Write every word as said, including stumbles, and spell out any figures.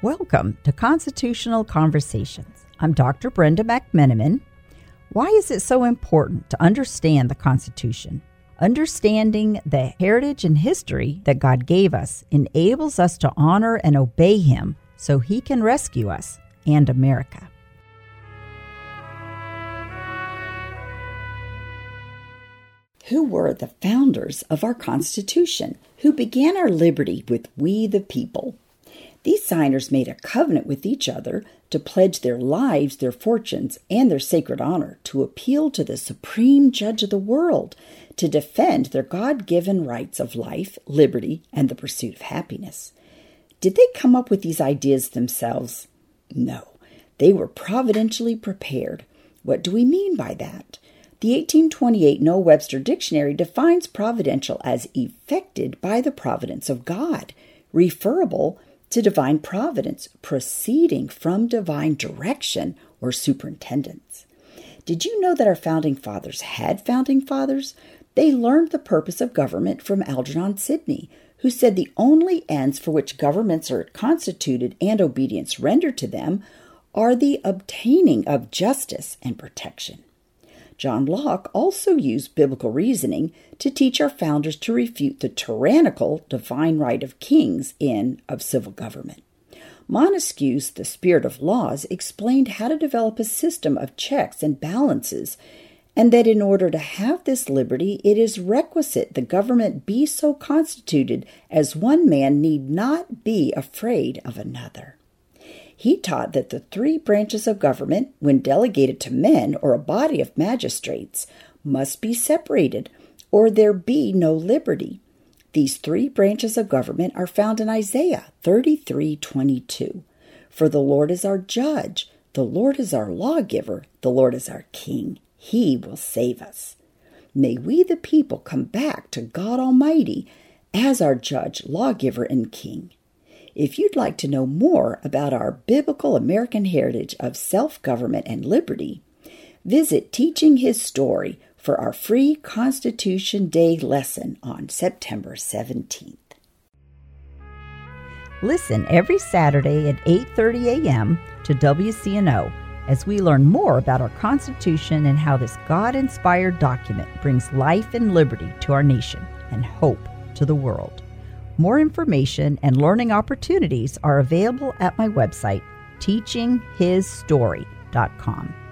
Welcome to Constitutional Conversations. I'm Doctor Brenda McMenamin. Why is it so important to understand the Constitution? Understanding the heritage and history that God gave us enables us to honor and obey Him so He can rescue us and America. Who were the founders of our Constitution? Who began our liberty with "we the people"? These signers made a covenant with each other to pledge their lives, their fortunes, and their sacred honor to appeal to the supreme judge of the world, to defend their God-given rights of life, liberty, and the pursuit of happiness. Did they come up with these ideas themselves? No. They were providentially prepared. What do we mean by that? The eighteen twenty-eight Noah Webster Dictionary defines providential as effected by the providence of God, referable to divine providence, proceeding from divine direction or superintendence. Did you know that our founding fathers had founding fathers? They learned the purpose of government from Algernon Sidney, who said the only ends for which governments are constituted and obedience rendered to them are the obtaining of justice and protection. John Locke also used biblical reasoning to teach our founders to refute the tyrannical divine right of kings in of civil government. Montesquieu's The Spirit of Laws explained how to develop a system of checks and balances, and that in order to have this liberty, it is requisite the government be so constituted as one man need not be afraid of another. He taught that the three branches of government, when delegated to men or a body of magistrates, must be separated, or there be no liberty. These three branches of government are found in Isaiah thirty-three twenty-two. For the Lord is our judge, the Lord is our lawgiver, the Lord is our king. He will save us. May we the people come back to God Almighty as our judge, lawgiver, and king. If you'd like to know more about our biblical American heritage of self-government and liberty, visit Teaching His Story for our free Constitution Day lesson on September seventeenth. Listen every Saturday at eight thirty a.m. to W C N O as we learn more about our Constitution and how this God-inspired document brings life and liberty to our nation and hope to the world. More information and learning opportunities are available at my website, teaching his story dot com.